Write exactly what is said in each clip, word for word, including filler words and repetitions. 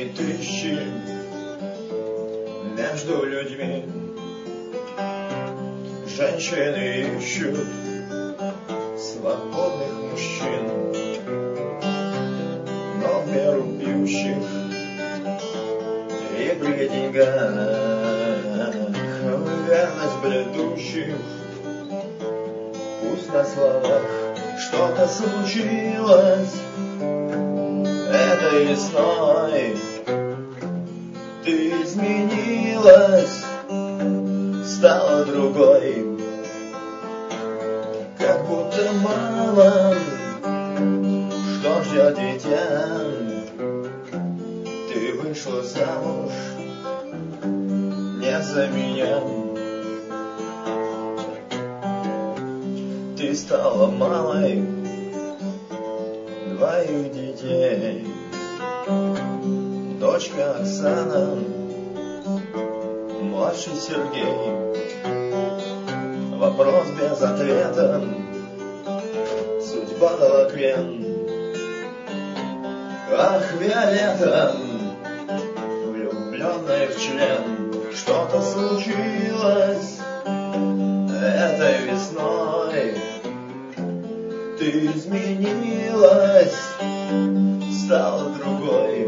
тысячи между людьми. Женщины ищут свободных мужчин, но в меру пьющих и при деньгах верность бредущих. Пусть на словах что-то случилось этой весной, ты изменилась, стала другой, как будто мама, что ждет дитя. Ты вышла замуж не за меня, ты стала мамой двоих детей. Дочка Оксана, младший Сергей. Вопрос без ответа, судьба дала крен. Ах, Виолетта, влюбленная в член, что-то случилось этой весной, ты изменилась, стала другой,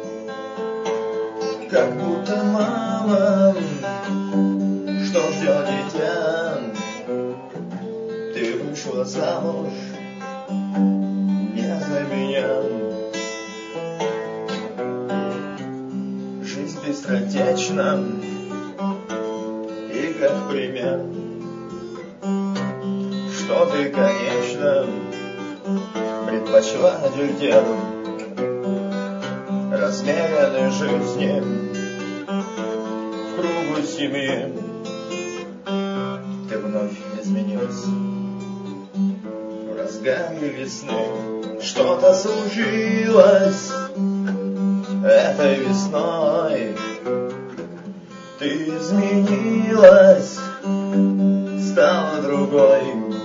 как будто мама, что ждет дитя. Ты вышла замуж не за меня. Жизнь быстротечна и как пример, что ты, конечно, предпочла адюльтер размеренной жизни в кругу семьи. Ты вновь изменилась в разгаре весны, что-то случилось этой весной, ты изменилась, стала другой,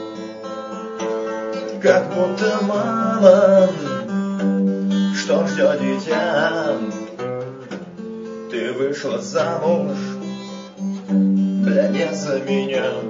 как будто мама, что ждет дитя. Ты вышла замуж, да не за меня.